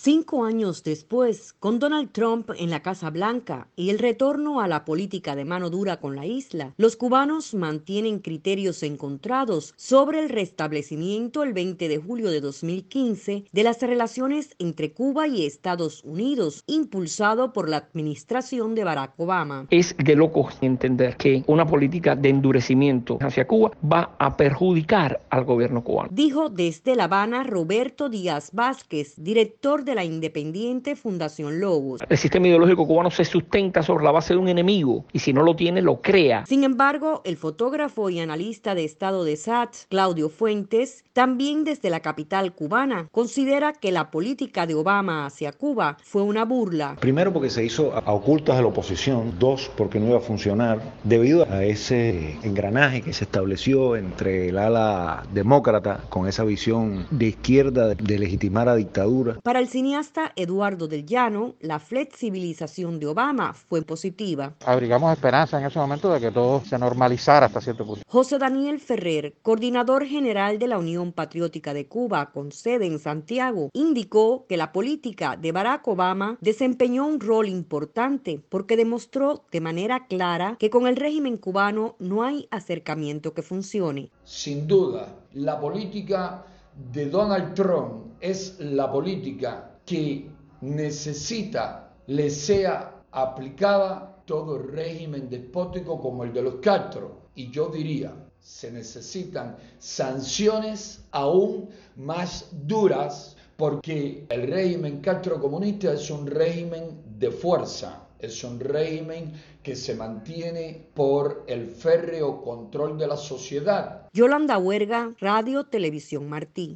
5 años después, con Donald Trump en la Casa Blanca y el retorno a la política de mano dura con la isla, los cubanos mantienen criterios encontrados sobre el restablecimiento el 20 de julio de 2015 de las relaciones entre Cuba y Estados Unidos, impulsado por la administración de Barack Obama. Es de locos entender que una política de endurecimiento hacia Cuba va a perjudicar al gobierno cubano. Dijo desde La Habana Roberto Díaz Vázquez, director de la independiente Fundación Logos. El sistema ideológico cubano se sustenta sobre la base de un enemigo y si no lo tiene, lo crea. Sin embargo, el fotógrafo y analista de Estado de SAT, Claudio Fuentes, también desde la capital cubana, considera que la política de Obama hacia Cuba fue una burla. Primero porque se hizo a ocultas de la oposición, dos porque no iba a funcionar, debido a ese engranaje que se estableció entre el ala demócrata con esa visión de izquierda de legitimar a dictadura. Para el cineasta Eduardo Del Llano, la flexibilización de Obama fue positiva. Abrigamos esperanza en ese momento de que todo se normalizara hasta cierto punto. José Daniel Ferrer, coordinador general de la Unión Patriótica de Cuba, con sede en Santiago, indicó que la política de Barack Obama desempeñó un rol importante porque demostró de manera clara que con el régimen cubano no hay acercamiento que funcione. Sin duda, la política de Donald Trump es la política que necesita le sea aplicada todo régimen despótico como el de los Castro. Y yo diría, se necesitan sanciones aún más duras porque el régimen castrocomunista es un régimen de fuerza, es un régimen que se mantiene por el férreo control de la sociedad. Yolanda Huerga, Radio Televisión Martí.